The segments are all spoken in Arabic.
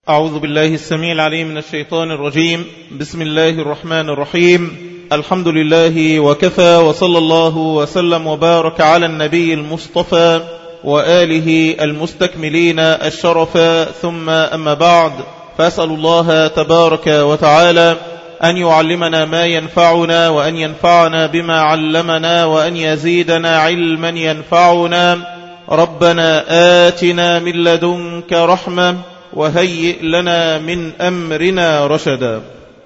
أعوذ بالله السميع العليم من الشيطان الرجيم. بسم الله الرحمن الرحيم. الحمد لله وكفى، وصلى الله وسلم وبارك على النبي المصطفى وآله المستكملين الشرف، ثم أما بعد، فأسأل الله تبارك وتعالى أن يعلمنا ما ينفعنا، وأن ينفعنا بما علمنا، وأن يزيدنا علما ينفعنا. ربنا آتنا من لدنك رحمة وهيئ لنا من أمرنا رشدا.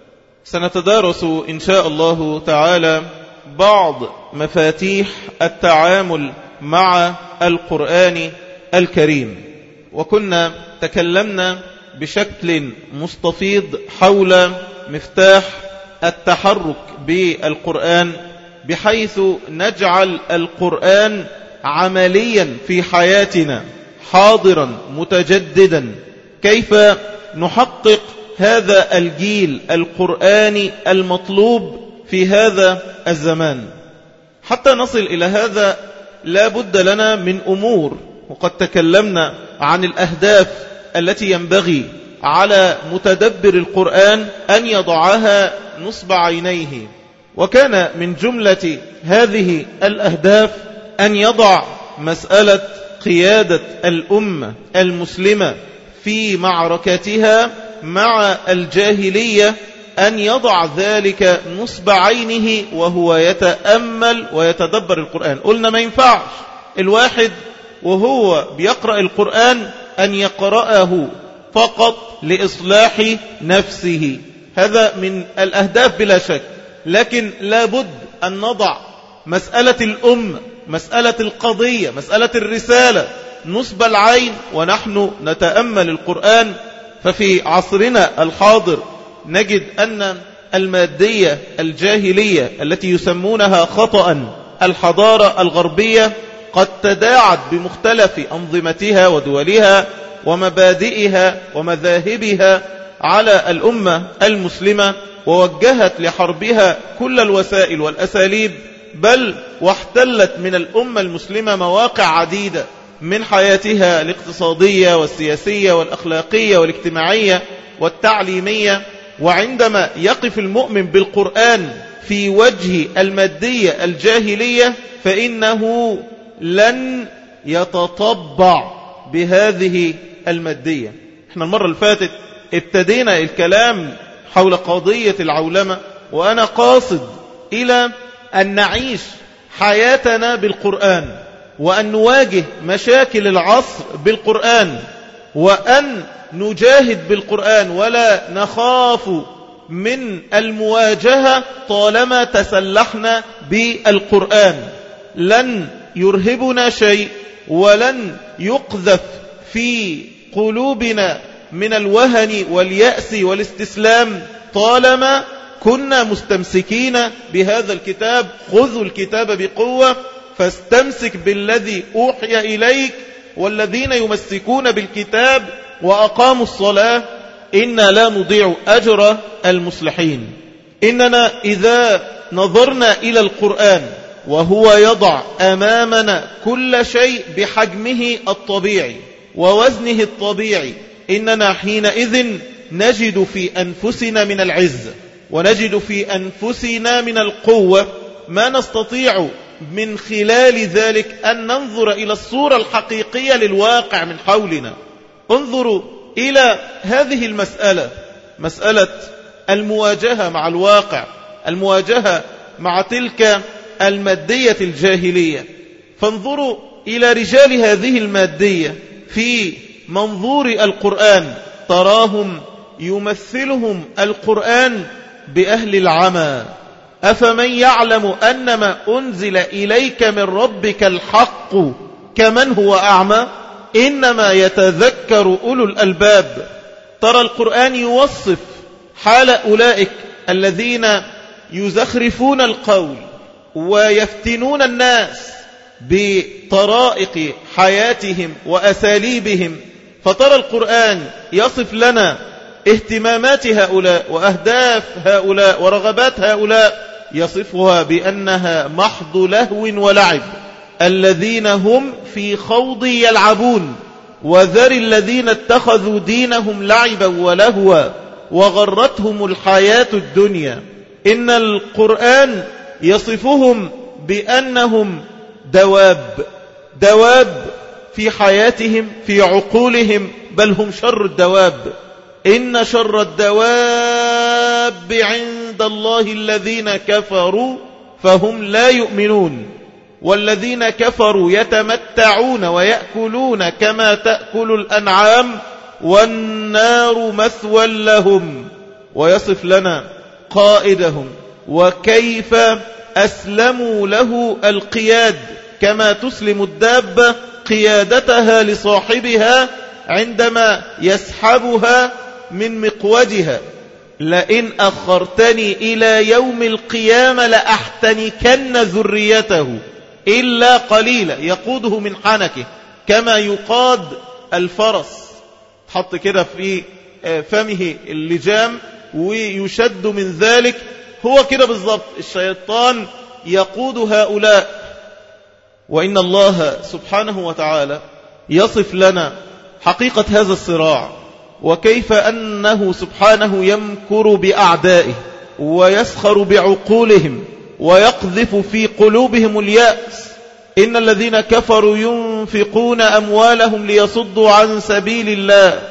سنتدارس إن شاء الله تعالى بعض مفاتيح التعامل مع القرآن الكريم، وكنا تكلمنا بشكل مستفيض حول مفتاح التحرك بالقرآن، بحيث نجعل القرآن عمليا في حياتنا، حاضرا متجددا. كيف نحقق هذا الجيل القرآني المطلوب في هذا الزمان؟ حتى نصل إلى هذا لا بد لنا من أمور، وقد تكلمنا عن الأهداف التي ينبغي على متدبر القرآن أن يضعها نصب عينيه، وكان من جملة هذه الأهداف أن يضع مسألة قيادة الأمة المسلمة في معركتها مع الجاهلية، أن يضع ذلك نصب عينه وهو يتأمل ويتدبر القرآن. قلنا ما ينفعش الواحد وهو بيقرأ القرآن أن يقرأه فقط لإصلاح نفسه، هذا من الأهداف بلا شك، لكن لابد أن نضع مسألة الأمة، مسألة القضية، مسألة الرسالة نصب العين ونحن نتأمل القرآن. ففي عصرنا الحاضر نجد أن المادية الجاهلية التي يسمونها خطأ الحضارة الغربية قد تداعت بمختلف أنظمتها ودولها ومبادئها ومذاهبها على الأمة المسلمة، ووجهت لحربها كل الوسائل والأساليب، بل واحتلت من الأمة المسلمة مواقع عديدة من حياتها الاقتصادية والسياسية والأخلاقية والاجتماعية والتعليمية. وعندما يقف المؤمن بالقرآن في وجه المادية الجاهلية فإنه لن يتطبع بهذه المادية. احنا المرة اللي فاتت ابتدينا الكلام حول قضية العولمة، وأنا قاصد إلى أن نعيش حياتنا بالقرآن، وأن نواجه مشاكل العصر بالقرآن، وأن نجاهد بالقرآن ولا نخاف من المواجهة طالما تسلحنا بالقرآن. لن يرهبنا شيء، ولن يقذف في قلوبنا من الوهن واليأس والاستسلام طالما كنا مستمسكين بهذا الكتاب. خذوا الكتاب بقوة، فاستمسك بالذي أوحي إليك، والذين يمسكون بالكتاب وأقاموا الصلاة إنا لا نضيع أجر المصلحين. إننا إذا نظرنا إلى القرآن وهو يضع أمامنا كل شيء بحجمه الطبيعي ووزنه الطبيعي، إننا حينئذ نجد في أنفسنا من العز، ونجد في أنفسنا من القوة ما نستطيع من خلال ذلك أن ننظر إلى الصورة الحقيقية للواقع من حولنا. انظروا إلى هذه المسألة، مسألة المواجهة مع الواقع، المواجهة مع تلك المادية الجاهلية. فانظروا إلى رجال هذه المادية في منظور القرآن، تراهم يمثلهم القرآن بأهل العمى. أفمن يعلم أنما أنزل إليك من ربك الحق كمن هو أعمى إنما يتذكر أولو الألباب. ترى القرآن يوصف حال أولئك الذين يزخرفون القول ويفتنون الناس بطرائق حياتهم وأساليبهم. فترى القرآن يصف لنا اهتمامات هؤلاء وأهداف هؤلاء ورغبات هؤلاء، يصفها بأنها محض لهو ولعب، الذين هم في خوض يلعبون. وذر الذين اتخذوا دينهم لعبا ولهوا وغرتهم الحياة الدنيا. إن القرآن يصفهم بأنهم دواب في حياتهم، في عقولهم، بل هم شر الدواب. إن شر الدواب عند الله الذين كفروا فهم لا يؤمنون. والذين كفروا يتمتعون ويأكلون كما تأكل الأنعام والنار مثوى لهم. ويصف لنا قائدهم وكيف أسلموا له القياد، كما تسلم الدابة قيادتها لصاحبها عندما يسحبها من مقودها. لئن أخرتني إلى يوم القيامة لأحتنكن ذريته إلا قليلا، يقوده من حنكه كما يقاد الفرس، حط كده في فمه اللجام ويشد من ذلك. هو كده بالضبط الشيطان يقود هؤلاء. وإن الله سبحانه وتعالى يصف لنا حقيقة هذا الصراع، وكيف أنه سبحانه يمكر بأعدائه ويسخر بعقولهم ويقذف في قلوبهم اليأس. إن الذين كفروا ينفقون أموالهم ليصدوا عن سبيل الله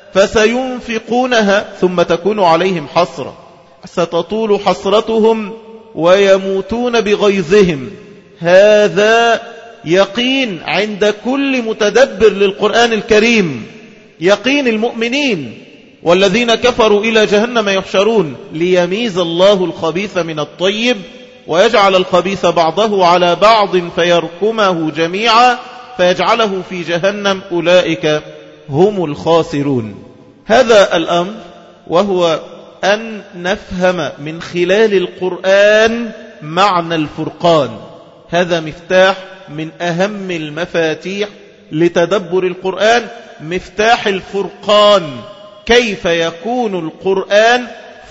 فسينفقونها ثم تكون عليهم حسرة، ستطول حسرتهم ويموتون بغيظهم. هذا يقين عند كل متدبر للقرآن الكريم، يقين المؤمنين. والذين كفروا إلى جهنم يحشرون ليميز الله الخبيث من الطيب ويجعل الخبيث بعضه على بعض فيركمه جميعا فيجعله في جهنم، أولئك هم الخاسرون. هذا الأمر، وهو أن نفهم من خلال القرآن معنى الفرقان. هذا مفتاح من أهم المفاتيح لتدبر القرآن، مفتاح الفرقان. كيف يكون القرآن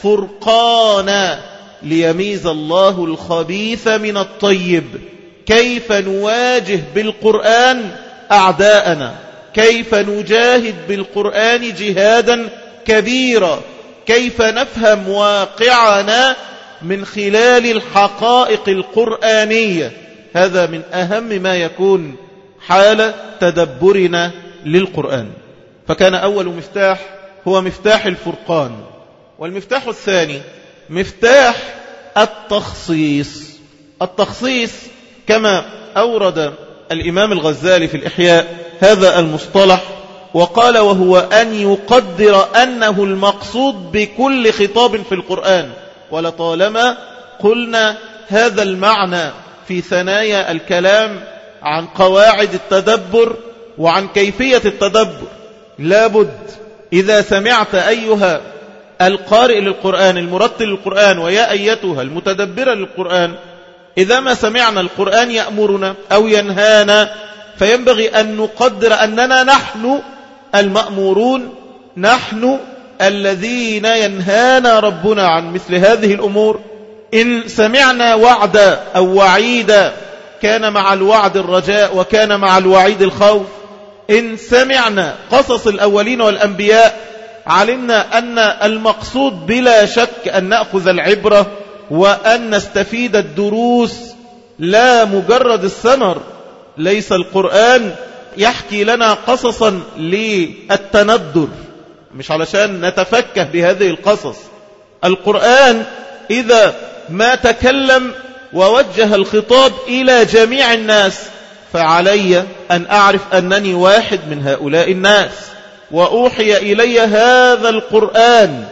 فرقانا ليميز الله الخبيث من الطيب؟ كيف نواجه بالقرآن أعداءنا؟ كيف نجاهد بالقرآن جهادا كبيرا؟ كيف نفهم واقعنا من خلال الحقائق القرآنية؟ هذا من أهم ما يكون حال تدبرنا للقرآن. فكان أول مفتاح هو مفتاح الفرقان. والمفتاح الثاني مفتاح التخصيص. التخصيص كما أورد الإمام الغزالي في الإحياء هذا المصطلح وقال: وهو أن يقدر أنه المقصود بكل خطاب في القرآن. ولطالما قلنا هذا المعنى في ثنايا الكلام عن قواعد التدبر وعن كيفية التدبر. لابد إذا سمعت أيها القارئ للقرآن المرتل للقرآن ويا أيتها المتدبرة للقرآن، إذا ما سمعنا القرآن يأمرنا أو ينهانا فينبغي أن نقدر أننا نحن المأمورون، نحن الذين ينهانا ربنا عن مثل هذه الأمور. إن سمعنا وعدا أو وعيدا كان مع الوعد الرجاء وكان مع الوعيد الخوف. إن سمعنا قصص الأولين والأنبياء علمنا أن المقصود بلا شك أن نأخذ العبرة وأن نستفيد الدروس لا مجرد الثمر. ليس القرآن يحكي لنا قصصا للتندر، مش علشان نتفكه بهذه القصص. القرآن إذا ما تكلم ووجه الخطاب إلى جميع الناس فعلي أن أعرف أنني واحد من هؤلاء الناس، وأوحي إلي هذا القرآن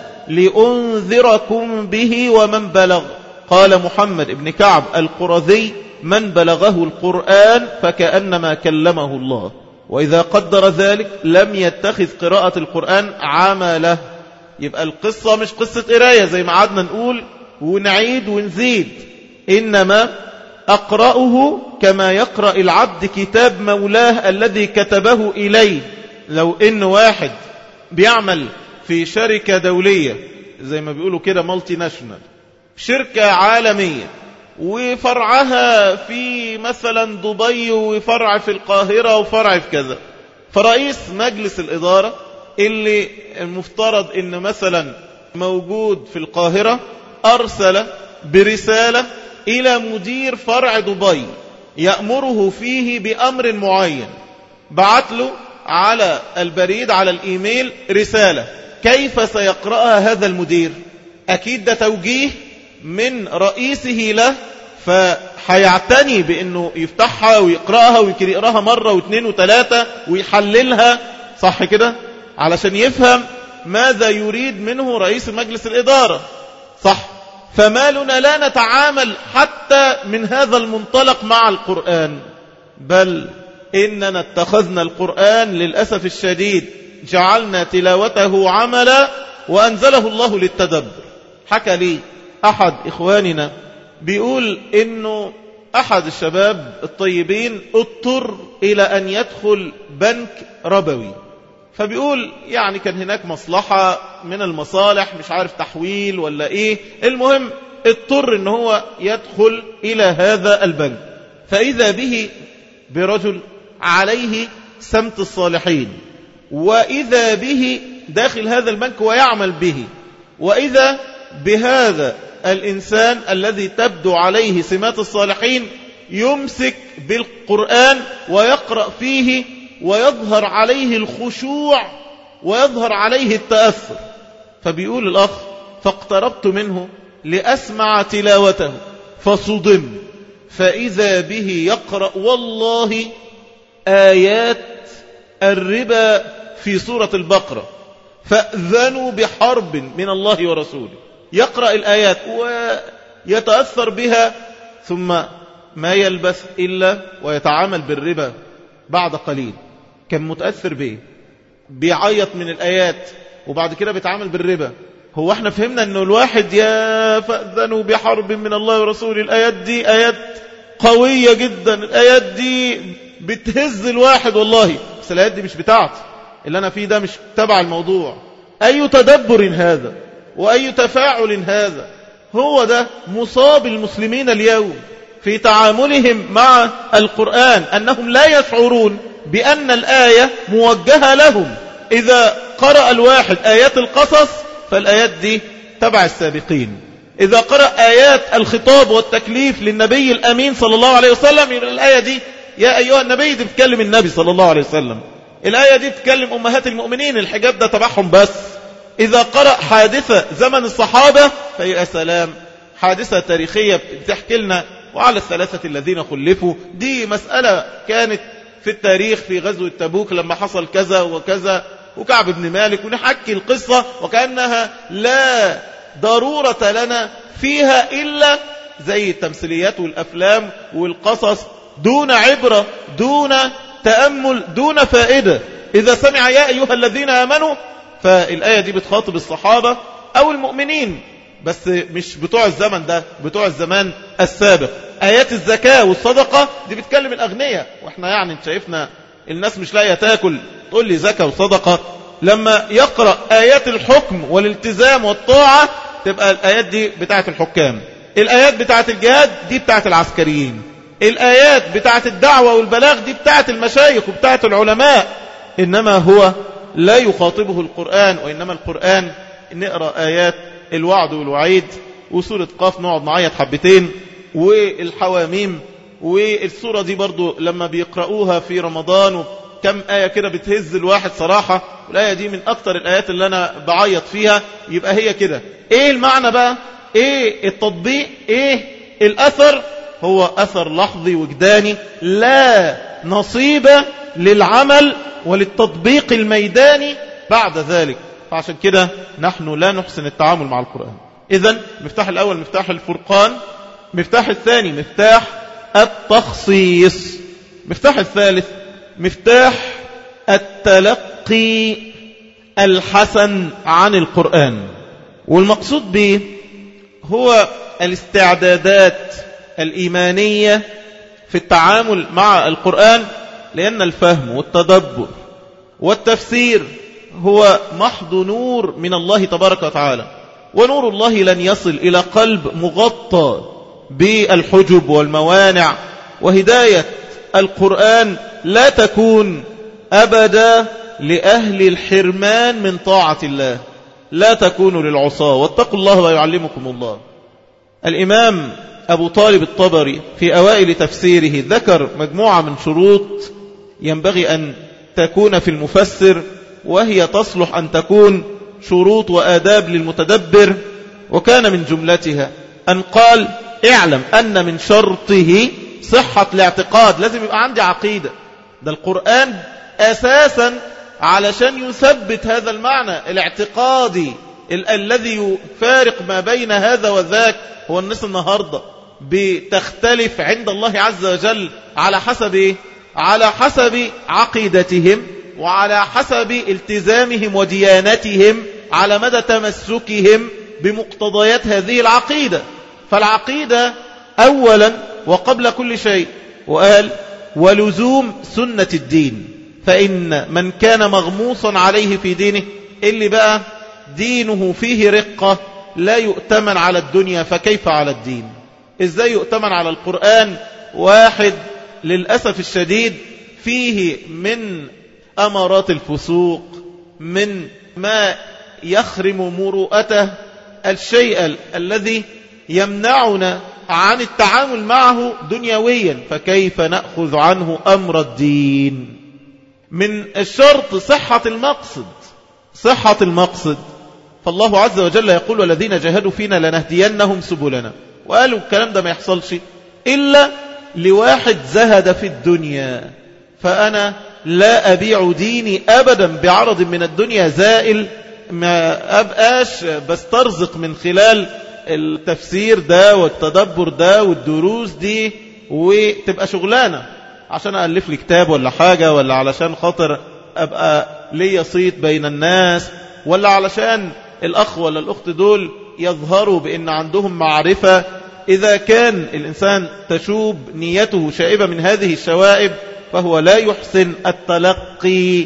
لأنذركم به ومن بلغ. قال محمد بن كعب القرظي: من بلغه القرآن فكأنما كلمه الله. وإذا قدر ذلك لم يتخذ قراءة القرآن عمله. يبقى القصة مش قصة قراية زي ما عادنا نقول ونعيد ونزيد، إنما أقرأه كما يقرأ العبد كتاب مولاه الذي كتبه إليه. لو إن واحد بيعمل في شركة دولية زي ما بيقولوا كده مالتي ناشونال، شركة عالمية وفرعها في مثلا دبي وفرع في القاهرة وفرع في كذا، فرئيس مجلس الإدارة اللي المفترض إن مثلا موجود في القاهرة أرسل برسالة إلى مدير فرع دبي يأمره فيه بأمر معين، بعت له على البريد على الإيميل رسالة، كيف سيقرأها هذا المدير؟ أكيد ده توجيه من رئيسه له، فحيعتني بأنه يفتحها ويقرأها ويمكن يقرأها مرة واثنين وثلاثة ويحللها، صح كده؟ علشان يفهم ماذا يريد منه رئيس مجلس الإدارة، صح؟ فما لنا لا نتعامل حتى من هذا المنطلق مع القرآن، بل إننا اتخذنا القرآن للأسف الشديد جعلنا تلاوته عملا وأنزله الله للتدبر. حكى لي أحد إخواننا بيقول إنه أحد الشباب الطيبين اضطر إلى أن يدخل بنك ربوي، فبيقول يعني كان هناك مصلحة من المصالح، مش عارف تحويل ولا إيه، المهم اضطر إن هو يدخل إلى هذا البنك، فإذا به برجل عليه سمت الصالحين، وإذا به داخل هذا البنك ويعمل به، وإذا بهذا الإنسان الذي تبدو عليه سمات الصالحين يمسك بالقرآن ويقرأ فيه ويظهر عليه الخشوع ويظهر عليه التأثر. فبيقول الأخ فاقتربت منه لأسمع تلاوته فصدم، فإذا به يقرأ والله آيات الربا في سورة البقرة، فأذنوا بحرب من الله ورسوله، يقرأ الآيات ويتأثر بها، ثم ما يلبث إلا ويتعامل بالربا بعد قليل. كان متأثر به بيعيط من الآيات وبعد كده بيتعامل بالربا. هو احنا فهمنا انه الواحد يا فأذنوا بحرب من الله ورسوله، الآيات دي آيات قوية جدا، الآيات دي بتهز الواحد والله، بس الآيات دي مش بتاعتي، اللي أنا فيه ده مش تبع الموضوع. أي تدبر هذا وأي تفاعل هذا؟ هو ده مصاب المسلمين اليوم في تعاملهم مع القرآن، أنهم لا يشعرون بأن الآية موجهة لهم. إذا قرأ الواحد آيات القصص فالآيات دي تبع السابقين، إذا قرأ آيات الخطاب والتكليف للنبي الأمين صلى الله عليه وسلم يبقى الآية دي يا أيها النبي دي بتكلم النبي صلى الله عليه وسلم، الآية دي بتكلم أمهات المؤمنين، الحجاب ده تبعهم بس. إذا قرأ حادثة زمن الصحابة فيا سلام، حادثة تاريخية بتحكي لنا وعلى الثلاثة الذين خلفوا، دي مسألة كانت في التاريخ في غزوة تبوك لما حصل كذا وكذا وكعب بن مالك، ونحكي القصة وكأنها لا ضرورة لنا فيها إلا زي التمثيليات والأفلام والقصص، دون عبرة، دون تأمل، دون فائدة. إذا سمع يا أيها الذين آمنوا فالآية دي بتخاطب الصحابة أو المؤمنين، بس مش بتوع الزمن ده، بتوع الزمان السابق. آيات الزكاة والصدقة دي بتكلم الأغنياء، وإحنا يعني شايفنا الناس مش لاقيه تاكل تقول لي زكاة وصدقة. لما يقرأ آيات الحكم والالتزام والطاعة تبقى الآيات دي بتاعت الحكام، الآيات بتاعت الجهاد دي بتاعت العسكريين، الآيات بتاعت الدعوة والبلاغ دي بتاعت المشايخ وبتاعت العلماء. إنما هو لا يخاطبه القرآن، وإنما القرآن نقرأ آيات الوعد والوعيد وسورة قاف نقعد نعيط حبتين، والحواميم، والسورة دي برضو لما بيقرأوها في رمضان كم آية كده بتهز الواحد صراحة، والآية دي من أكتر الآيات اللي أنا بعيط فيها. يبقى هي كده، إيه المعنى بقى؟ إيه التطبيق؟ إيه الأثر؟ هو أثر لحظي وجداني، لا نصيب للعمل وللتطبيق الميداني بعد ذلك. فعشان كده نحن لا نحسن التعامل مع القرآن. إذن مفتاح الأول مفتاح الفرقان، مفتاح الثاني مفتاح التخصيص، مفتاح الثالث مفتاح التلقي الحسن عن القرآن. والمقصود به هو الاستعدادات الإيمانية في التعامل مع القرآن، لأن الفهم والتدبر والتفسير هو محض نور من الله تبارك وتعالى، ونور الله لن يصل إلى قلب مغطى بالحجب والموانع، وهداية القرآن لا تكون أبدا لأهل الحرمان من طاعة الله، لا تكونوا للعصاة واتقوا الله ويعلمكم الله. الإمام أبو طالب الطبري في أوائل تفسيره ذكر مجموعة من شروط ينبغي أن تكون في المفسر، وهي تصلح أن تكون شروط وآداب للمتدبر، وكان من جملتها أن قال: اعلم أن من شرطه صحة الاعتقاد. لازم يبقى عندي عقيدة. ده القرآن أساسا علشان يثبت هذا المعنى الاعتقادي الذي يفارق ما بين هذا وذاك. هو الناس النهاردة بتختلف عند الله عز وجل على حسب إيه؟ على حسب عقيدتهم وعلى حسب التزامهم وديانتهم على مدى تمسكهم بمقتضيات هذه العقيدة. فالعقيدة أولا وقبل كل شيء. وقال: ولزوم سنة الدين، فإن من كان مغموصا عليه في دينه، اللي بقى دينه فيه رقة، لا يؤتمن على الدنيا فكيف على الدين؟ إزاي يؤتمن على القرآن؟ واحد للأسف الشديد فيه من أمارات الفسوق، من ما يخرم مروءته، الشيء الذي يمنعنا عن التعامل معه دنيويا، فكيف نأخذ عنه أمر الدين؟ من الشرط صحة المقصد. صحة المقصد، فالله عز وجل يقول: والذين جاهدوا فينا لنهدينهم سبلنا. وقالوا الكلام ده ما يحصلش إلا لواحد زهد في الدنيا. فأنا لا أبيع ديني أبدا بعرض من الدنيا زائل، ما أبقاش بسترزق من خلال التفسير ده والتدبر ده والدروس دي وتبقى شغلانة عشان ألف لي كتاب ولا حاجة، ولا علشان خاطر أبقى لي صيت بين الناس، ولا علشان الأخ ولا الأخت دول يظهروا بأن عندهم معرفة. إذا كان الإنسان تشوب نيته شائبة من هذه الشوائب، فهو لا يحسن التلقي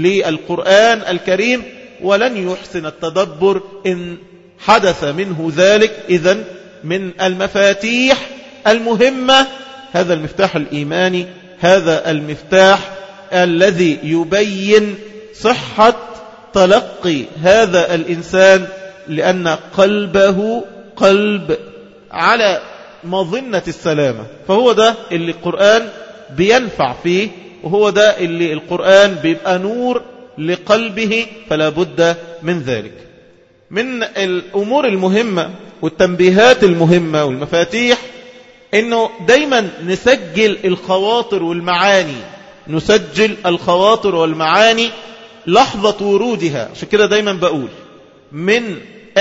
للقرآن الكريم، ولن يحسن التدبر إن حدث منه ذلك. إذن من المفاتيح المهمة هذا المفتاح الإيماني، هذا المفتاح الذي يبين صحة تلقي هذا الإنسان، لأن قلبه قلب على مظنة السلامة. فهو ده اللي القرآن بينفع فيه، وهو ده اللي القرآن بيبقى نور لقلبه، فلا بد من ذلك. من الأمور المهمة والتنبيهات المهمة والمفاتيح إنه دايما نسجل الخواطر والمعاني، نسجل الخواطر والمعاني لحظة ورودها. عشان كده دايما بقول من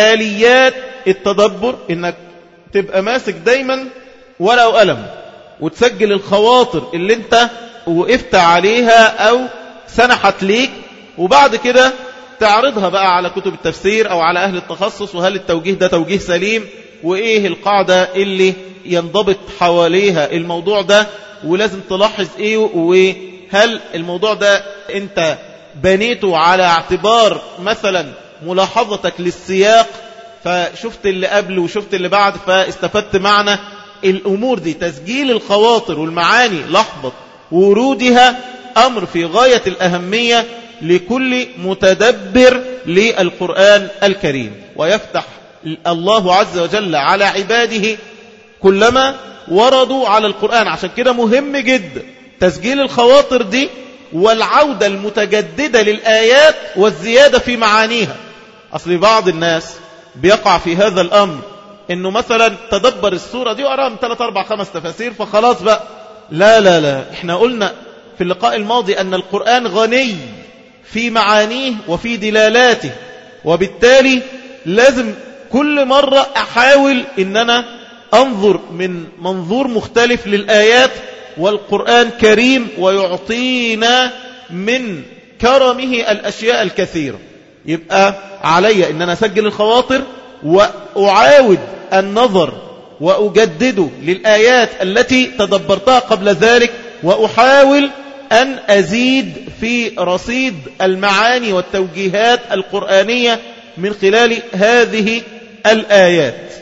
آليات التدبر إنك تبقى ماسك دايما ورقة وقلم وتسجل الخواطر اللي انت وقفت عليها أو سنحت ليك، وبعد كده تعرضها بقى على كتب التفسير أو على أهل التخصص، وهل التوجيه ده توجيه سليم، وإيه القاعدة اللي ينضبط حواليها الموضوع ده، ولازم تلاحظ إيه، وهل الموضوع ده أنت بنيته على اعتبار مثلا ملاحظتك للسياق، فشفت اللي قبل وشفت اللي بعد فاستفدت معنى الأمور دي. تسجيل الخواطر والمعاني لحظة ورودها أمر في غاية الأهمية لكل متدبر للقرآن الكريم، ويفتح الله عز وجل على عباده كلما وردوا على القرآن. عشان كده مهم جدا تسجيل الخواطر دي والعودة المتجددة للآيات والزيادة في معانيها. أصل بعض الناس بيقع في هذا الأمر، إنه مثلا تدبر السورة دي وقرأها من 3 4 5 تفاسير فخلاص بقى. لا لا لا، احنا قلنا في اللقاء الماضي أن القرآن غني في معانيه وفي دلالاته، وبالتالي لازم كل مرة أحاول إن أنا أنظر من منظور مختلف للآيات، والقرآن كريم ويعطينا من كرمه الأشياء الكثيرة. يبقى علي إن أنا أسجل الخواطر وأعاود النظر وأجدده للآيات التي تدبرتها قبل ذلك، وأحاول أن أزيد في رصيد المعاني والتوجيهات القرآنية من خلال هذه الآيات.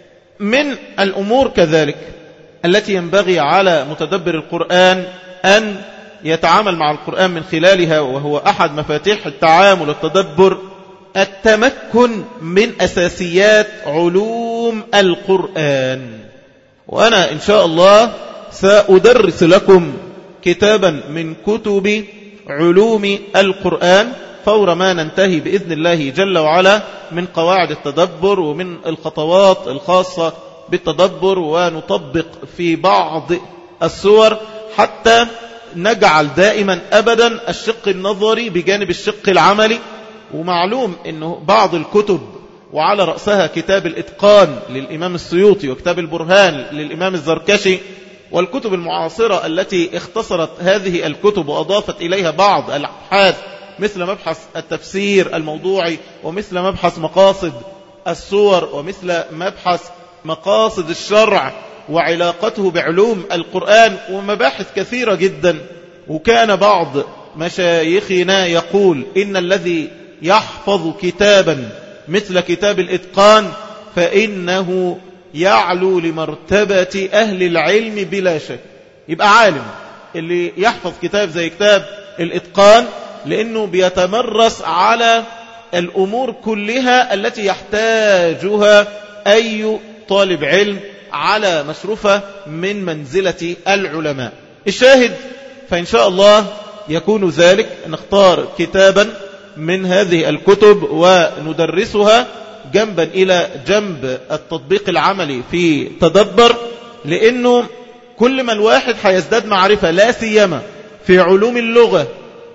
من الأمور كذلك التي ينبغي على متدبر القرآن أن يتعامل مع القرآن من خلالها، وهو أحد مفاتيح التعامل والتدبر، التمكن من أساسيات علوم القرآن. وأنا إن شاء الله سأدرس لكم كتابا من كتب علوم القرآن فور ما ننتهي بإذن الله جل وعلا من قواعد التدبر ومن الخطوات الخاصة بالتدبر، ونطبق في بعض السور حتى نجعل دائما أبدا الشق النظري بجانب الشق العملي. ومعلوم أنه بعض الكتب وعلى رأسها كتاب الإتقان للإمام السيوطي وكتاب البرهان للإمام الزركشي والكتب المعاصرة التي اختصرت هذه الكتب وأضافت إليها بعض الأبحاث مثل مبحث التفسير الموضوعي ومثل مبحث مقاصد السور ومثل مبحث مقاصد الشرع وعلاقته بعلوم القرآن ومباحث كثيرة جدا. وكان بعض مشايخنا يقول إن الذي يحفظ كتابا مثل كتاب الإتقان فإنه يعلو لمرتبة أهل العلم بلا شك. يبقى عالم اللي يحفظ كتاب زي كتاب الإتقان، لأنه بيتمرس على الأمور كلها التي يحتاجها أي طالب علم على مشرفة من منزلة العلماء. الشاهد فإن شاء الله يكون ذلك نختار كتابا من هذه الكتب وندرسها جنبا إلى جنب التطبيق العملي في تدبر، لأنه كل ما الواحد هيزداد معرفة لا سيما في علوم اللغة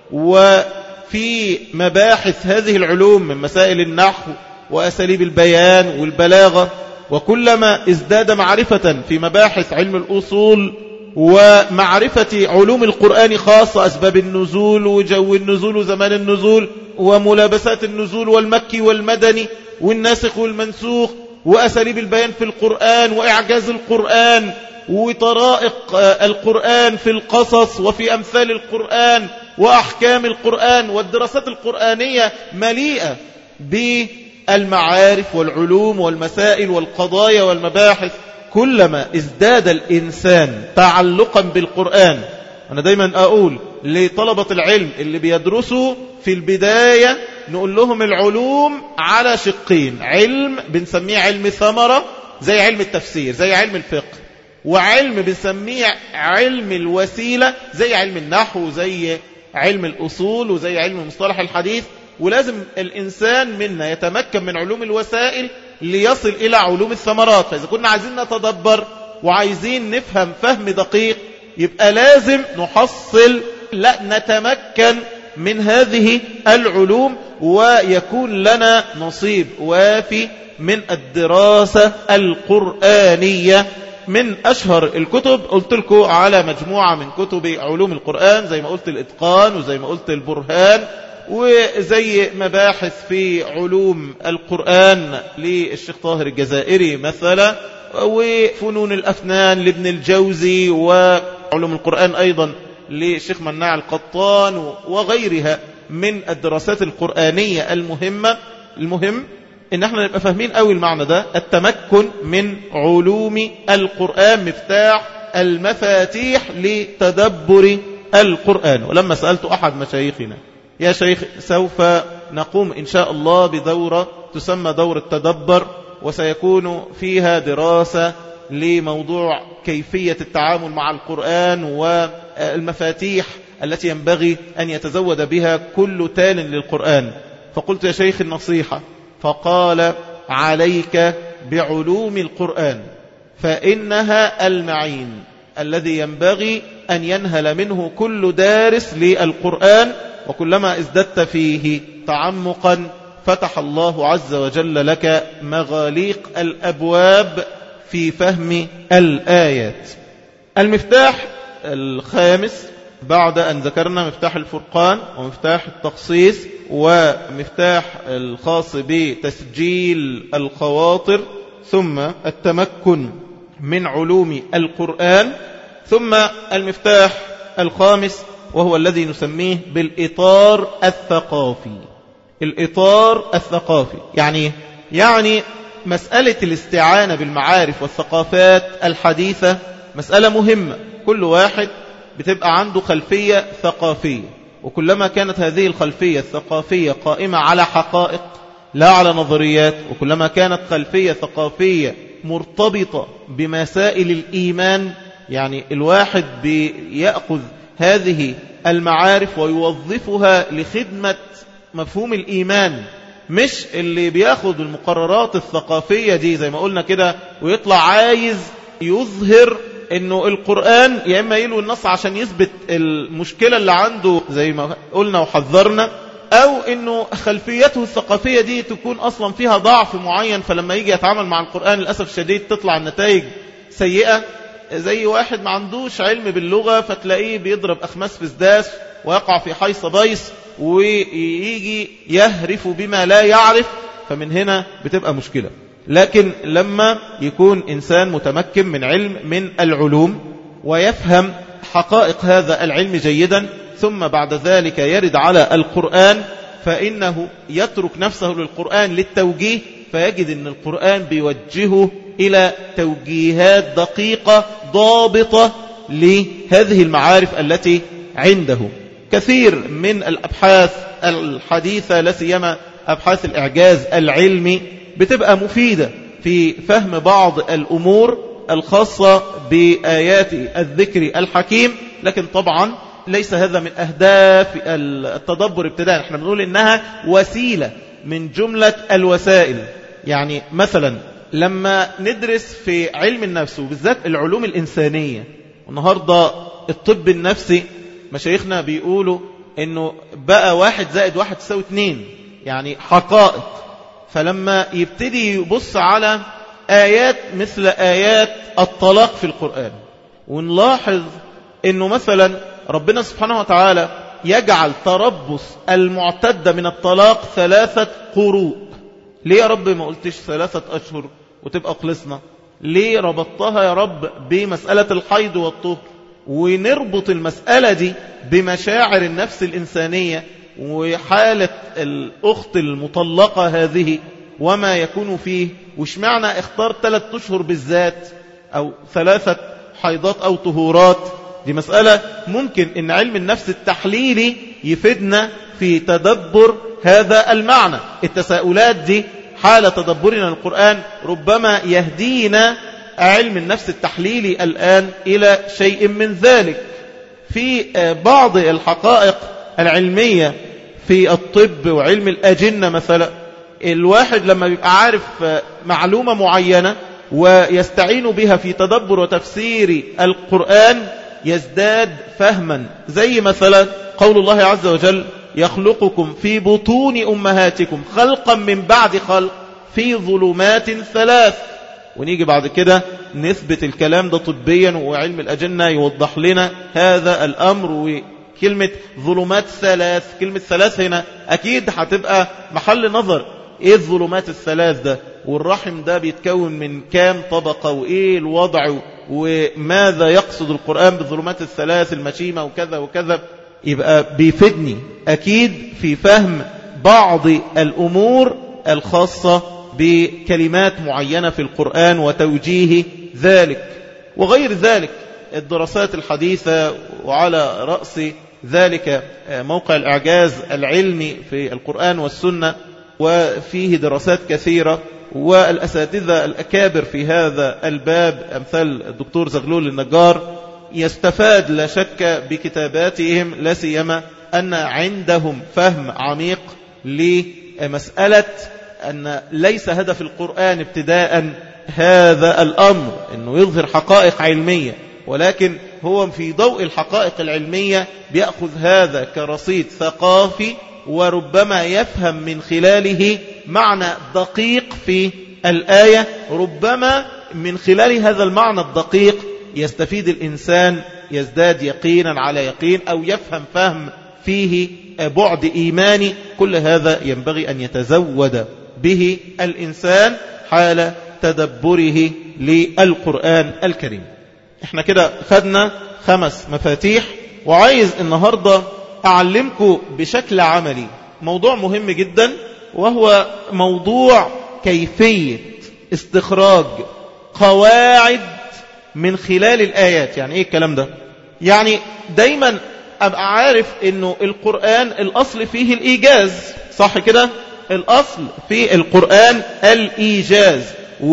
وفي مباحث هذه العلوم من مسائل النحو وأساليب البيان والبلاغة، وكلما ازداد معرفة في مباحث علم الأصول ومعرفة علوم القرآن خاصة أسباب النزول وجو النزول وزمان النزول وملابسات النزول والمكي والمدني والناسخ والمنسوخ وأساليب البيان في القرآن وإعجاز القرآن وطرائق القرآن في القصص وفي أمثال القرآن وأحكام القرآن، والدراسات القرآنية مليئة بالمعارف والعلوم والمسائل والقضايا والمباحث. كلما ازداد الإنسان تعلقا بالقرآن، أنا دايما أقول لطلبة العلم اللي بيدرسوا في البداية نقول لهم العلوم على شقين: علم بنسميه علم ثمرة زي علم التفسير زي علم الفقه، وعلم بنسميه علم الوسيلة زي علم النحو زي علم الأصول وزي علم مصطلح الحديث. ولازم الإنسان منا يتمكن من علوم الوسائل ليصل إلى علوم الثمرات. فإذا كنا عايزين نتدبر وعايزين نفهم فهم دقيق يبقى لازم نحصل نتمكن من هذه العلوم ويكون لنا نصيب وافي من الدراسة القرآنية. من أشهر الكتب قلت لكم على مجموعة من كتب علوم القرآن زي ما قلت الإتقان وزي ما قلت البرهان، وزي مباحث في علوم القرآن للشيخ طاهر الجزائري مثلا، وفنون الأفنان لابن الجوزي، وعلوم القرآن أيضا للشيخ مناع القطان وغيرها من الدراسات القرآنية المهمة. المهم إن احنا نبقى فاهمين قوي المعنى ده. التمكن من علوم القرآن مفتاح المفاتيح لتدبر القرآن. ولما سألت أحد مشايخنا: يا شيخ سوف نقوم إن شاء الله بدورة تسمى دورة تدبر، وسيكون فيها دراسة لموضوع كيفية التعامل مع القرآن والمفاتيح التي ينبغي أن يتزود بها كل تال للقرآن. فقلت: يا شيخ النصيحة. فقال: عليك بعلوم القرآن فإنها المعين الذي ينبغي أن ينهل منه كل دارس للقرآن، وكلما ازددت فيه تعمقا فتح الله عز وجل لك مغاليق الأبواب في فهم الآيات. المفتاح الخامس بعد أن ذكرنا مفتاح الفرقان ومفتاح التخصيص ومفتاح الخاص بتسجيل الخواطر، ثم التمكن من علوم القرآن، ثم المفتاح الخامس وهو الذي نسميه بالإطار الثقافي. الإطار الثقافي يعني مسألة الاستعانة بالمعارف والثقافات الحديثة مسألة مهمة. كل واحد بتبقى عنده خلفية ثقافية، وكلما كانت هذه الخلفية الثقافية قائمة على حقائق لا على نظريات، وكلما كانت خلفية ثقافية مرتبطة بمسائل الإيمان، يعني الواحد بيأخذ هذه المعارف ويوظفها لخدمة مفهوم الإيمان، مش اللي بياخد المقررات الثقافية دي زي ما قلنا كده ويطلع عايز يظهر انه القرآن يا اما يلوي النص عشان يثبت المشكلة اللي عنده زي ما قلنا وحذرنا، او انه خلفيته الثقافية دي تكون اصلا فيها ضعف معين، فلما يجي يتعامل مع القرآن للأسف الشديد تطلع النتائج سيئة. زي واحد ما عندوش علم باللغة فتلاقيه بيضرب أخماس في سداس ويقع في حيص بيص ويجي يهرف بما لا يعرف، فمن هنا بتبقى مشكلة. لكن لما يكون إنسان متمكن من علم من العلوم ويفهم حقائق هذا العلم جيدا، ثم بعد ذلك يرد على القرآن، فإنه يترك نفسه للقرآن للتوجيه، فيجد أن القرآن بيوجهه إلى توجيهات دقيقة ضابطة لهذه المعارف التي عنده. كثير من الأبحاث الحديثة لا سيما أبحاث الإعجاز العلمي بتبقى مفيدة في فهم بعض الأمور الخاصة بآيات الذكر الحكيم، لكن طبعا ليس هذا من أهداف التدبر ابتداء. احنا بنقول إنها وسيلة من جملة الوسائل. يعني مثلا لما ندرس في علم النفس وبالذات العلوم الإنسانية، النهاردة الطب النفسي مشايخنا بيقولوا إنه بقى 1 زائد 1 يساوي 2، يعني حقائق. فلما يبتدي يبص على آيات مثل آيات الطلاق في القرآن، ونلاحظ إنه مثلا ربنا سبحانه وتعالى يجعل تربص المعتدة من الطلاق 3 قروء. ليه يا رب ما قلتش 3 أشهر وتبقى خلصنا؟ ليه ربطتها يا رب بمسألة الحيض والطهر؟ ونربط المسألة دي بمشاعر النفس الإنسانية وحالة الأخت المطلقة هذه وما يكون فيه. وش معنى اختار 3 أشهر بالذات أو 3 حيضات أو طهورات؟ دي مسألة ممكن إن علم النفس التحليلي يفيدنا في تدبر هذا المعنى. التساؤلات دي حال تدبرنا للقرآن ربما يهدينا علم النفس التحليلي الآن إلى شيء من ذلك. في بعض الحقائق العلمية في الطب وعلم الأجنة مثلا، الواحد لما بيبقى عارف معلومة معينة ويستعين بها في تدبر وتفسير القرآن يزداد فهما. زي مثلا قول الله عز وجل: يخلقكم في بطون أمهاتكم خلقا من بعد خلق في ظلمات 3. ونيجي بعد كده نثبت الكلام ده طبيا، وعلم الأجنة يوضح لنا هذا الأمر. وكلمة ظلمات 3، كلمة 3 هنا أكيد هتبقى محل نظر. إيه الظلمات 3 ده؟ والرحم ده بيتكون من كام طبقة؟ وإيه الوضع؟ وماذا يقصد القرآن بالظلمات 3 المشيمة وكذا وكذا؟ يبقى بيفيدني أكيد في فهم بعض الأمور الخاصة بكلمات معينة في القرآن وتوجيه ذلك وغير ذلك. الدراسات الحديثة وعلى رأس ذلك موقع الإعجاز العلمي في القرآن والسنة، وفيه دراسات كثيرة، والأساتذة الأكابر في هذا الباب أمثال الدكتور زغلول النجار يستفاد لا شك بكتاباتهم، لا سيما أن عندهم فهم عميق لمسألة أن ليس هدف القرآن ابتداء هذا الأمر أنه يظهر حقائق علمية، ولكن هو في ضوء الحقائق العلمية بيأخذ هذا كرصيد ثقافي، وربما يفهم من خلاله معنى دقيق في الآية. ربما من خلال هذا المعنى الدقيق يستفيد الإنسان، يزداد يقينا على يقين، أو يفهم فهم فيه بعد إيماني. كل هذا ينبغي أن يتزود به الإنسان حال تدبره للقرآن الكريم. احنا كده خدنا 5 مفاتيح، وعايز النهاردة أعلمكم بشكل عملي موضوع مهم جدا، وهو موضوع كيفية استخراج قواعد من خلال الآيات. يعني ايه الكلام ده؟ يعني دايما أبقى عارف أنه القرآن الأصل فيه الإيجاز، صح كده؟ الأصل في القرآن الإيجاز،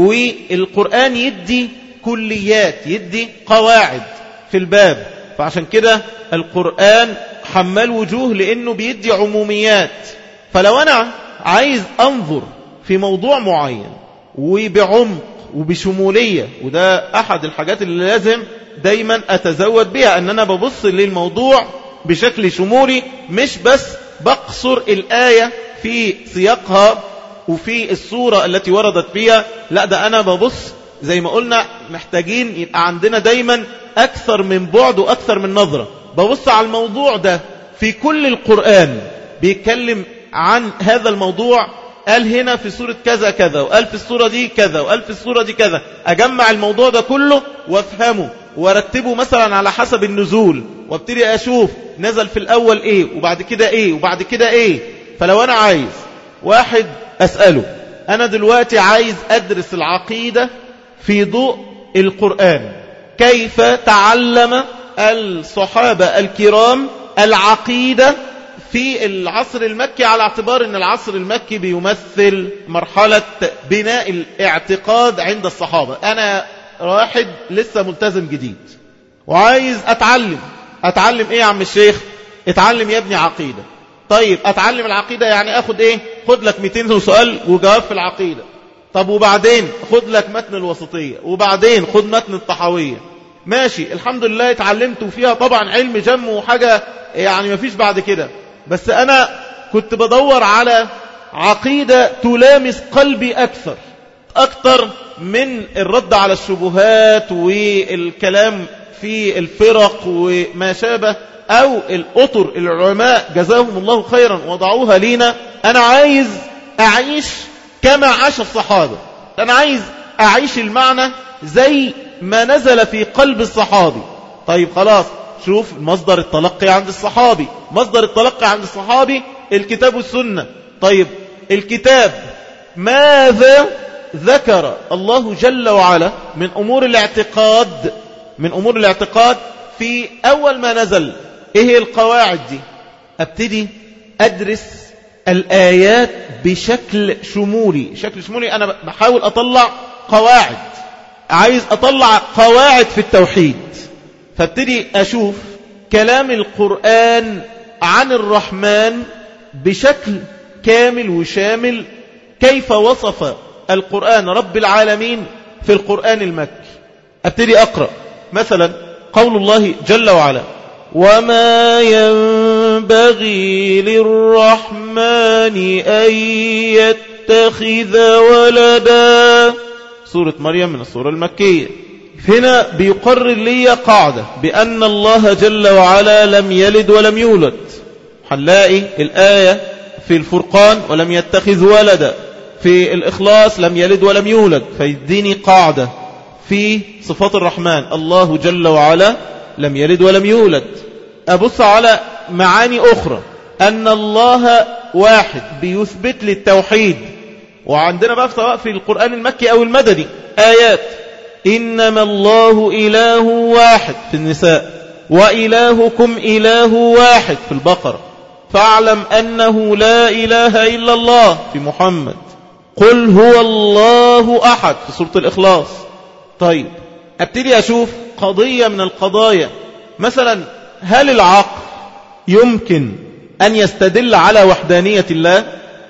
والقرآن يدي كليات، يدي قواعد في الباب. فعشان كده القرآن حمال وجوه لأنه بيدي عموميات. فلو أنا عايز أنظر في موضوع معين وبعمق وبشمولية، وده أحد الحاجات اللي لازم دايما أتزود بها، أن أنا ببص للموضوع بشكل شمولي، مش بس بقصر الآية في سياقها وفي الصورة التي وردت فيها، لا ده أنا ببص زي ما قلنا محتاجين يبقى عندنا دايما أكثر من بعد وأكثر من نظرة. ببص على الموضوع ده في كل القرآن بيتكلم عن هذا الموضوع، قال هنا في سورة كذا كذا، وقال في السورة دي كذا، وقال في السورة دي كذا. أجمع الموضوع ده كله وافهمه وارتبه مثلا على حسب النزول، وابتدي أشوف نزل في الأول إيه وبعد كده إيه وبعد كده إيه. فلو أنا عايز واحد أسأله، أنا دلوقتي عايز أدرس العقيدة في ضوء القرآن، كيف تعلم الصحابة الكرام العقيدة في العصر المكي، على اعتبار أن العصر المكي بيمثل مرحلة بناء الاعتقاد عند الصحابة. أنا واحد لسه ملتزم جديد وعايز أتعلم إيه يا عم الشيخ؟ اتعلم يا ابني عقيدة. طيب أتعلم العقيدة يعني أخد إيه؟ خد لك 200 سؤال وجواب في العقيدة. طب وبعدين خد لك متن الوسطية، وبعدين خد متن الطحاوية. ماشي، الحمد لله اتعلمت فيها طبعا علم جم وحاجة يعني مفيش بعد كده. بس أنا كنت بدور على عقيدة تلامس قلبي أكثر من الرد على الشبهات والكلام في الفرق وما شابه، أو الأطر العلماء جزاهم الله خيرا وضعوها لينا. أنا عايز أعيش كما عاش الصحابة، أنا عايز أعيش المعنى زي ما نزل في قلب الصحابي. طيب خلاص، شوف مصدر التلقي عند الصحابي. مصدر التلقي عند الصحابي الكتاب والسنة. طيب الكتاب ماذا ذكر الله جل وعلا من أمور الاعتقاد في أول ما نزل؟ إيه القواعد دي؟ أبتدي أدرس الآيات بشكل شمولي. أنا بحاول أطلع قواعد، عايز أطلع قواعد في التوحيد. فابتدي أشوف كلام القرآن عن الرحمن بشكل كامل وشامل، كيف وصف القرآن رب العالمين في القرآن المكي. أبتدي أقرأ مثلا قول الله جل وعلا: وما ينبغي للرحمن أن يتخذ ولدا. سورة مريم من السورة المكية. هنا بيقرر لي قاعدة بأن الله جل وعلا لم يلد ولم يولد. هنلاقي الآية في الفرقان ولم يتخذ ولدا، في الإخلاص لم يلد ولم يولد. فيديني قاعدة في صفات الرحمن: الله جل وعلا لم يلد ولم يولد. أبص على معاني أخرى، أن الله واحد، بيثبت لي التوحيد. وعندنا بقى سواء في القرآن المكي أو المدني آيات: إنما الله إله واحد في النساء، وإلهكم إله واحد في البقرة، فاعلم أنه لا إله إلا الله في محمد، قل هو الله أحد في سورة الإخلاص. طيب أبتدي أشوف قضية من القضايا، مثلا هل العقل يمكن أن يستدل على وحدانية الله؟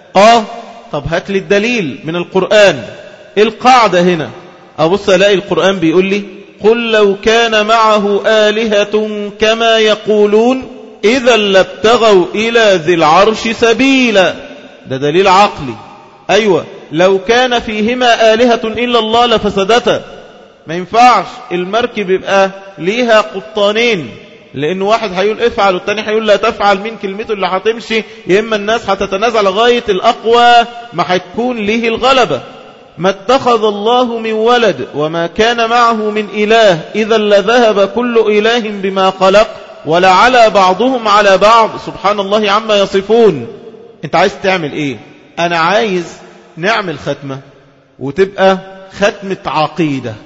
طب هات لي الدليل من القرآن. القاعدة هنا أبص ألاقي القرآن بيقول لي: قل لو كان معه آلهة كما يقولون إذا لابتغوا إلى ذي العرش سبيلا. ده دليل عقلي. أيوة، لو كان فيهما آلهة إلا الله لفسدتا. ما ينفعش المركب يبقى ليها قبطانين، لأن واحد هيقول افعل والتاني هيقول لا تفعل. مين كلمته اللي هتمشي؟ يا إما الناس هتتنازع لغاية الأقوى ما هتكون له الغلبة. ما اتخذ الله من ولد وما كان معه من إله إذا لذهب كل إله بما خلق ولعلى بعضهم على بعض سبحان الله عما يصفون. انت عايز تعمل ايه؟ انا عايز نعمل ختمة وتبقى ختمة عقيدة،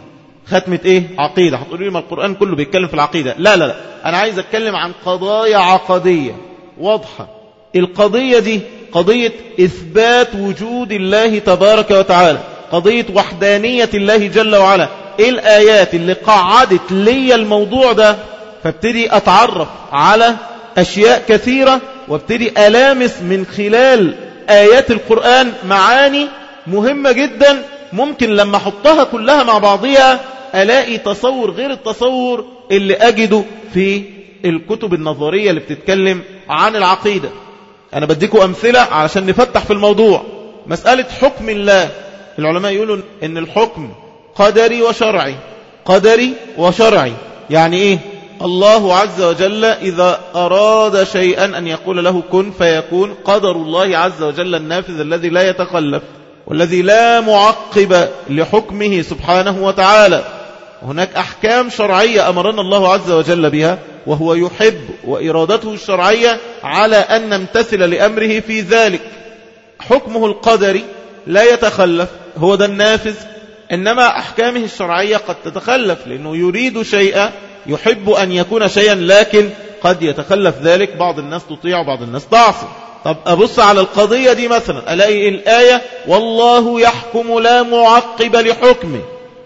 ختمة ايه؟ عقيدة. هتقولوا لي ما القرآن كله بيتكلم في العقيدة. لا لا لا، انا عايز اتكلم عن قضايا عقدية واضحة. القضية دي قضية اثبات وجود الله تبارك وتعالى، قضية وحدانية الله جل وعلا. ايه الآيات اللي قعدت لي الموضوع ده؟ فابتدي اتعرف على اشياء كثيرة، وابتدي ألامس من خلال آيات القرآن معاني مهمة جدا، ممكن لما احطها كلها مع بعضها الاقي تصور غير التصور اللي اجده في الكتب النظرية اللي بتتكلم عن العقيدة. انا بديكم امثلة علشان نفتح في الموضوع. مسألة حكم الله، العلماء يقولوا ان الحكم قدري وشرعي. قدري وشرعي يعني ايه؟ الله عز وجل إذا أراد شيئا أن يقول له كن فيكون. قدر الله عز وجل النافذ الذي لا يتخلف والذي لا معقب لحكمه سبحانه وتعالى. هناك أحكام شرعية أمرنا الله عز وجل بها، وهو يحب وإرادته الشرعية على أن نمتثل لأمره في ذلك. حكمه القدري لا يتخلف، هو ده النافذ. إنما أحكامه الشرعية قد تتخلف، لأنه يريد شيئا، يحب أن يكون شيئا، لكن قد يتخلف ذلك. بعض الناس تطيع وبعض الناس تعصي. طب أبص على القضية دي مثلا، ألاقي الآية والله يحكم لا معقب لحكمه،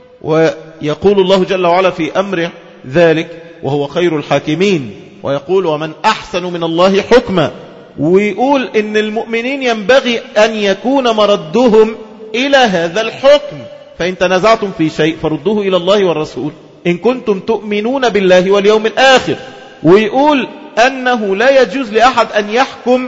ويقول الله جل وعلا في أمر ذلك وهو خير الحاكمين، ويقول ومن أحسن من الله حكما، ويقول إن المؤمنين ينبغي أن يكون مردهم إلى هذا الحكم، فإن تنازعتم في شيء فردوه إلى الله والرسول إن كنتم تؤمنون بالله واليوم الآخر. ويقول أنه لا يجوز لأحد أن يحكم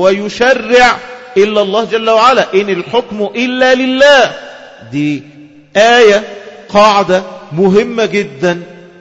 ويشرع إلا الله جل وعلا، إن الحكم إلا لله. دي آية قاعدة مهمة جدا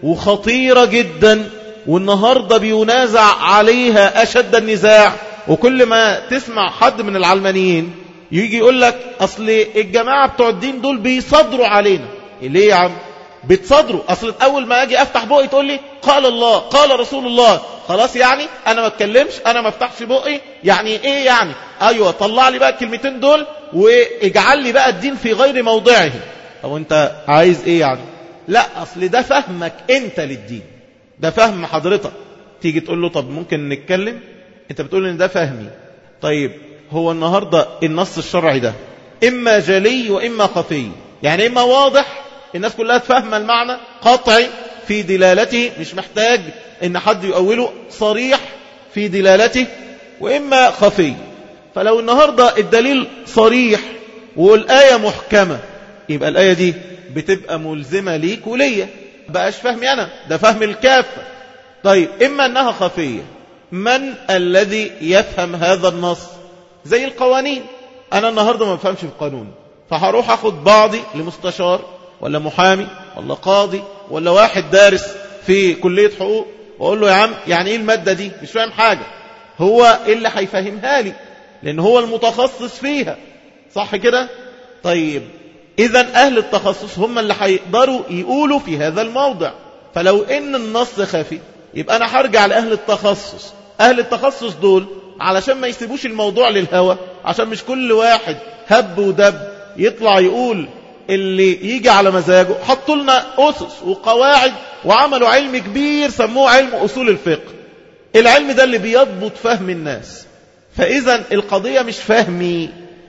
وخطيرة جدا، والنهاردة بينازع عليها أشد النزاع. وكل ما تسمع حد من العلمانيين يجي يقول لك أصل الجماعة بتوع الدين دول بيصدروا علينا. ليه يا عم بتصدروا؟ أصل أول ما أجي أفتح بقي تقول لي قال الله قال رسول الله، خلاص يعني أنا ما أتكلمش، أنا ما أفتحش بقي، يعني إيه يعني؟ أيوة طلع لي بقى الكلمتين دول واجعل لي بقى الدين في غير موضعه. أو أنت عايز إيه يعني؟ لا، أصل ده فهمك أنت للدين، ده فهم حضرتك. تيجي تقول له طب ممكن نتكلم؟ أنت بتقول إن ده فهمي. طيب هو النهاردة النص الشرعي ده إما جلي وإما خفي، يعني إما واضح الناس كلها تفهم المعنى قطعي في دلالته، مش محتاج ان حد يؤوله، صريح في دلالته، وإما خفي. فلو النهاردة الدليل صريح والآية محكمة، يبقى الآية دي بتبقى ملزمة ليك وليا، بقاش فهمي أنا، ده فهم الكافة. طيب إما أنها خفية، من الذي يفهم هذا النص؟ زي القوانين، أنا النهاردة ما بفهمش في القانون، فهروح أخد بعضي لمستشار ولا محامي ولا قاضي ولا واحد دارس في كلية حقوق، وأقول له يا عم يعني إيه المادة دي؟ مش فاهم حاجة. هو اللي هيفهمها لي لأن هو المتخصص فيها، صح كده؟ طيب إذن أهل التخصص هم اللي هيقدروا يقولوا في هذا الموضع. فلو إن النص خفي يبقى أنا هرجع لأهل التخصص. أهل التخصص دول علشان ما يسيبوش الموضوع للهوى، عشان مش كل واحد هب ودب يطلع يقول اللي يجي على مزاجه، حطوا لنا أسس وقواعد وعملوا علم كبير سموه علم أصول الفقه. العلم ده اللي بيضبط فهم الناس. فإذا القضية مش فهمي،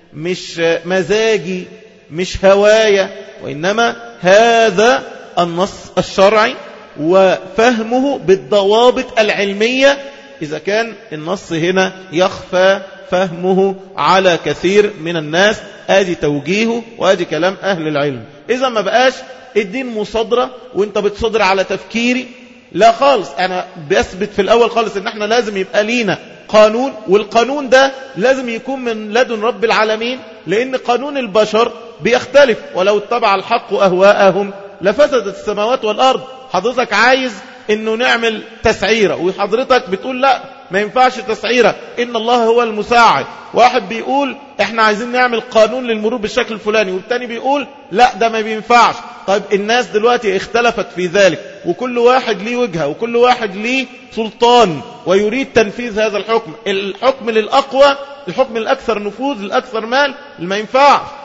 مش مزاجي، مش هواية، وإنما هذا النص الشرعي وفهمه بالضوابط العلمية. إذا كان النص هنا يخفى فهمه على كثير من الناس، ادي توجيهه وادي كلام اهل العلم. اذا ما بقاش الدين مصادرة وانت بتصدر على تفكيري، لا خالص. انا بثبت في الاول خالص ان احنا لازم يبقى لينا قانون، والقانون ده لازم يكون من لدن رب العالمين، لان قانون البشر بيختلف، ولو اتبع الحق اهواءهم لفسدت السماوات والارض. حضرتك عايز انه نعمل تسعيرة، وحضرتك بتقول لا ما ينفعش تسعيرة، ان الله هو المساعد. واحد بيقول احنا عايزين نعمل قانون للمرور بالشكل الفلاني، والتاني بيقول لا ده ما بينفعش. طيب الناس دلوقتي اختلفت في ذلك، وكل واحد ليه وجهة وكل واحد ليه سلطان ويريد تنفيذ هذا الحكم. الحكم للأقوى، الحكم الأكثر نفوذ، الأكثر مال، ما ينفعش.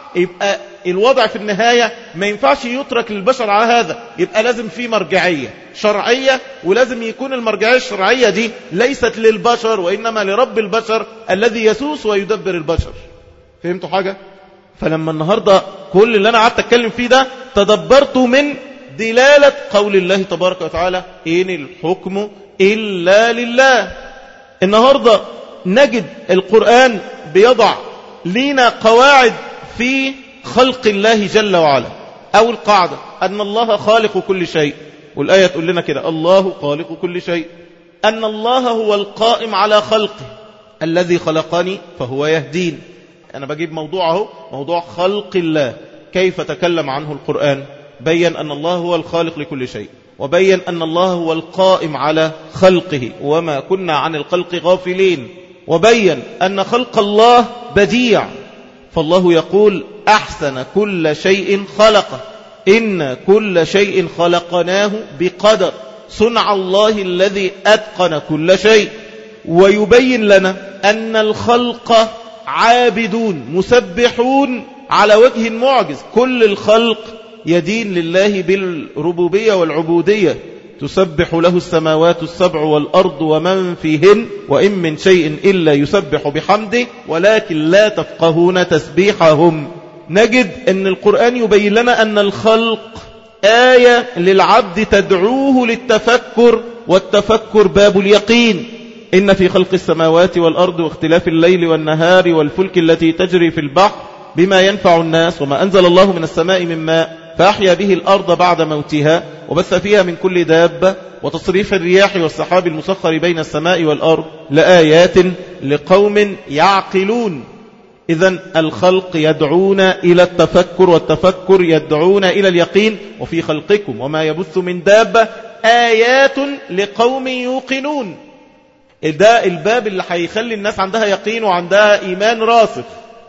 يبقى الوضع في النهاية ما ينفعش يترك للبشر على هذا، يبقى لازم في مرجعية شرعية، ولازم يكون المرجعية الشرعية دي ليست للبشر وإنما لرب البشر الذي يسوس ويدبر البشر. فهمتوا حاجة؟ فلما النهاردة كل اللي أنا قعدت أتكلم فيه ده تدبرته من دلالة قول الله تبارك وتعالى إن الحكم إلا لله. النهاردة نجد القرآن بيضع لنا قواعد في خلق الله جل وعلا. أول قاعدة أن الله خالق كل شيء، والآية تقول لنا كده الله خالق كل شيء. أن الله هو القائم على خلقه، الذي خلقني فهو يهدين. أنا بجيب موضوعه، موضوع خلق الله، كيف تكلم عنه القرآن؟ بيّن أن الله هو الخالق لكل شيء، وبيّن أن الله هو القائم على خلقه وما كنا عن الخلق غافلين، وبيّن أن خلق الله بديع، فالله يقول أحسن كل شيء خلقه، إن كل شيء خلقناه بقدر، صنع الله الذي أتقن كل شيء. ويبين لنا أن الخلق عابدون مسبحون على وجه معجز، كل الخلق يدين لله بالربوبية والعبودية، تسبح له السماوات السبع والأرض ومن فيهن وإن من شيء إلا يسبح بحمده ولكن لا تفقهون تسبيحهم. نجد أن القرآن يبين لنا أن الخلق آية للعبد تدعوه للتفكر، والتفكر باب اليقين. إن في خلق السماوات والأرض واختلاف الليل والنهار والفلك التي تجري في البحر بما ينفع الناس وما أنزل الله من السماء من ماء فأحيا به الأرض بعد موتها وبث فيها من كل دابة وتصريف الرياح والسحاب المسخر بين السماء والأرض لآيات لقوم يعقلون. إذن الخلق يدعون إلى التفكر، والتفكر يدعون إلى اليقين. وفي خلقكم وما يبث من دابة آيات لقوم يوقنون. ده الباب اللي هيخلي الناس عندها يقين وعندها إيمان راسخ.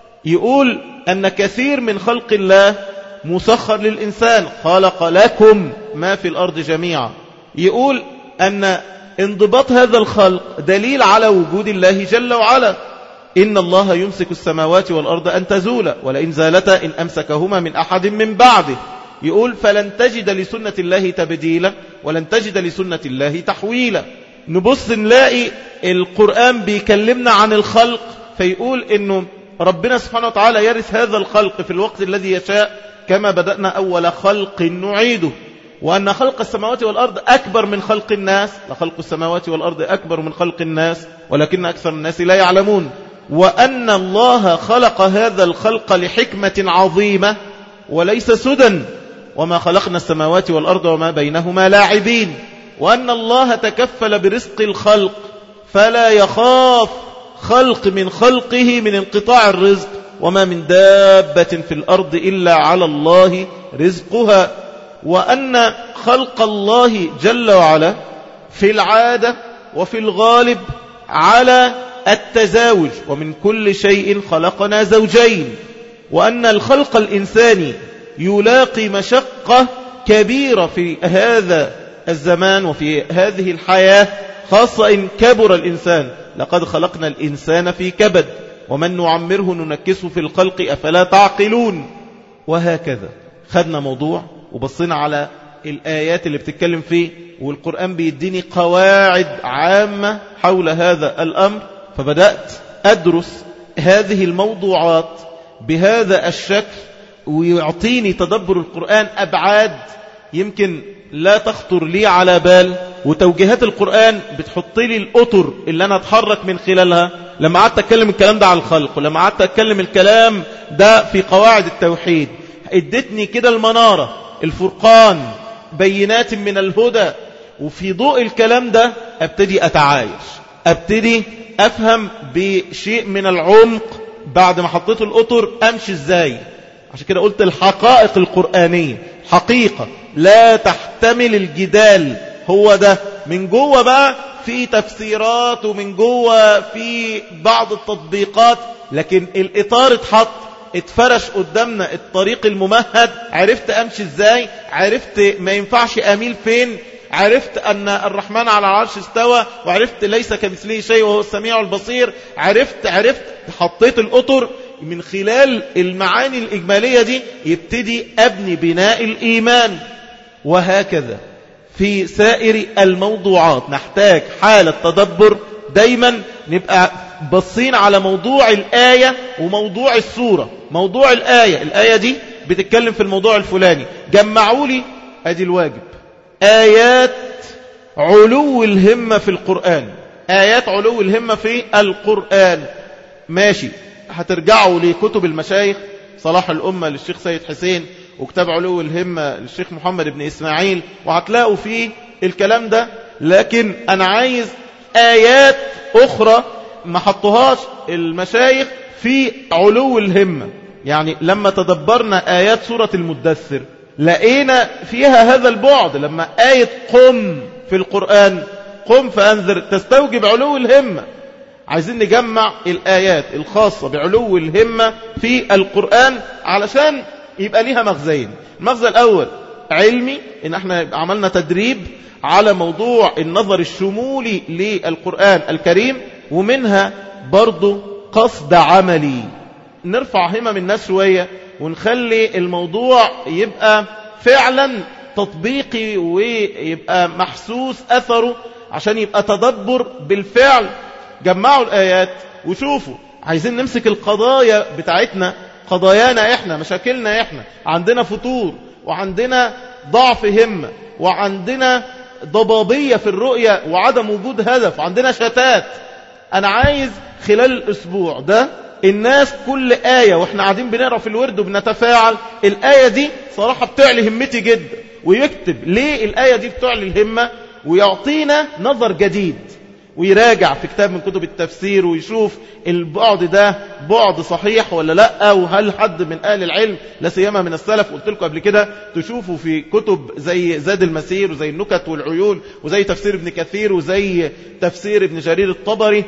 يقول أن كثير من خلق الله مسخر للإنسان، خلق لكم ما في الأرض جميعا. يقول أن انضباط هذا الخلق دليل على وجود الله جل وعلا. إن الله يمسك السماوات والأرض أن تزولا ولئن زالتا إن أمسكهما من أحد من بعده. يقول فلن تجد لسنة الله تبديلا ولن تجد لسنة الله تحويلا. نبص نلاقي القرآن بيكلمنا عن الخلق، فيقول إنه ربنا سبحانه وتعالى يرث هذا الخلق في الوقت الذي يشاء كما بدأنا أول خلق نعيده. وأن خلق السماوات والأرض أكبر من خلق الناس، لخلق السماوات والأرض أكبر من خلق الناس ولكن أكثر الناس لا يعلمون. وأن الله خلق هذا الخلق لحكمة عظيمة وليس سدى، وما خلقنا السماوات والأرض وما بينهما لاعبين. وأن الله تكفل برزق الخلق فلا يخاف خلق من خلقه من انقطاع الرزق، وما من دابة في الأرض إلا على الله رزقها. وأن خلق الله جل وعلا في العادة وفي الغالب على التزاوج، ومن كل شيء خلقنا زوجين. وأن الخلق الإنساني يلاقي مشقة كبيرة في هذا الزمان وفي هذه الحياة، خاصة إن كبر الإنسان. لقد خلقنا الإنسان في كبد ومن نعمره ننكسه في الخلق أفلا تعقلون. وهكذا خدنا موضوع وبصينا على الآيات اللي بتتكلم فيه، والقرآن بيديني قواعد عامة حول هذا الأمر. فبدأت أدرس هذه الموضوعات بهذا الشكل، ويعطيني تدبر القرآن أبعاد يمكن لا تخطر لي على بال. وتوجيهات القرآن بتحط لي الأطر اللي أنا أتحرك من خلالها. لما قعدت أتكلم الكلام ده على الخلق، ولما قعدت أتكلم الكلام ده في قواعد التوحيد، ادتني كده المنارة، الفرقان، بينات من الهدى. وفي ضوء الكلام ده أبتدي أتعايش، أبتدي أفهم بشيء من العمق. بعد ما حطيت الأطر أمشي إزاي. عشان كده قلت الحقائق القرآنية حقيقة لا تحتمل الجدال. هو ده من جوه بقى في تفسيرات، ومن جوه في بعض التطبيقات، لكن الإطار اتفرش قدامنا الطريق الممهد. عرفت أمشي إزاي، عرفت ما ينفعش أميل فين، عرفت أن الرحمن على العرش استوى، وعرفت ليس كمثله شيء وهو السميع البصير. عرفت حطيت الأطر. من خلال المعاني الإجمالية دي يبتدي أبني بناء الإيمان. وهكذا في سائر الموضوعات نحتاج حالة تدبر، دايما نبقى بصين على موضوع الآية وموضوع السورة. موضوع الآية دي بتتكلم في الموضوع الفلاني، جمعوا لي أدي الواجب آيات علو الهمة في القرآن، آيات علو الهمة في القرآن. ماشي، هترجعوا لكتب المشايخ، صلاح الأمة للشيخ سيد حسين، وكتاب علو الهمة للشيخ محمد بن إسماعيل، وهتلاقوا فيه الكلام ده. لكن أنا عايز آيات أخرى ما حطوهاش المشايخ في علو الهمة. يعني لما تدبرنا آيات سورة المدثر لقينا فيها هذا البعد. لما آية قم في القرآن، قم فأنذر، تستوجب علو الهمة. عايزين نجمع الآيات الخاصة بعلو الهمة في القرآن علشان يبقى ليها مغزين. المغزى الأول علمي، إن احنا عملنا تدريب على موضوع النظر الشمولي للقرآن الكريم، ومنها برضو قصد عملي، نرفع همم الناس شوية ونخلي الموضوع يبقى فعلا تطبيقي ويبقى محسوس أثره، عشان يبقى تدبر بالفعل. جمعوا الآيات وشوفوا، عايزين نمسك القضايا بتاعتنا، قضايانا احنا، مشاكلنا احنا. عندنا فتور، وعندنا ضعف همة، وعندنا ضبابية في الرؤية وعدم وجود هدف، وعندنا شتات. أنا عايز خلال الأسبوع ده الناس كل آية وإحنا قاعدين بنقرأ في الورد وبنتفاعل، الآية دي صراحة بتعلي همتي جدا، ويكتب ليه الآية دي بتعلي الهمة، ويعطينا نظر جديد، ويراجع في كتاب من كتب التفسير ويشوف البعد ده بعد صحيح ولا لا، وهل حد من أهل العلم لا سيما من السلف، قلت لكم قبل كده تشوفوا في كتب زي زاد المسير وزي النكت والعيون وزي تفسير ابن كثير وزي تفسير ابن جرير الطبري،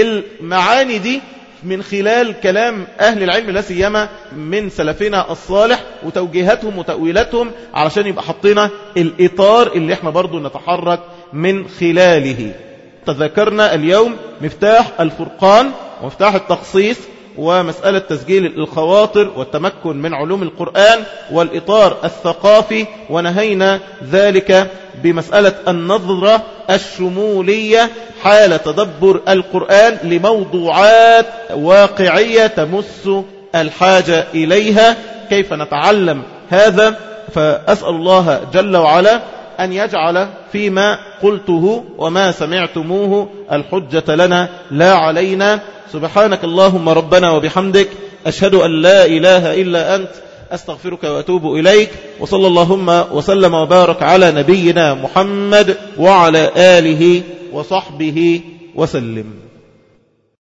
المعاني دي من خلال كلام أهل العلم لا سيما من سلفنا الصالح وتوجيهاتهم وتأويلاتهم، علشان يبقى حطينا الإطار اللي احنا برضو نتحرك من خلاله. تذكرنا اليوم مفتاح الفرقان ومفتاح التخصيص ومسألة تسجيل الخواطر والتمكن من علوم القرآن والإطار الثقافي، ونهينا ذلك بمسألة النظرة الشمولية حال تدبر القرآن لموضوعات واقعية تمس الحاجة إليها. كيف نتعلم هذا؟ فأسأل الله جل وعلا أن يجعل فيما قلته وما سمعتموه الحجة لنا لا علينا. سبحانك اللهم ربنا وبحمدك، أشهد أن لا إله إلا أنت، أستغفرك وأتوب إليك. وصلى اللهم وسلم وبارك على نبينا محمد وعلى آله وصحبه وسلم.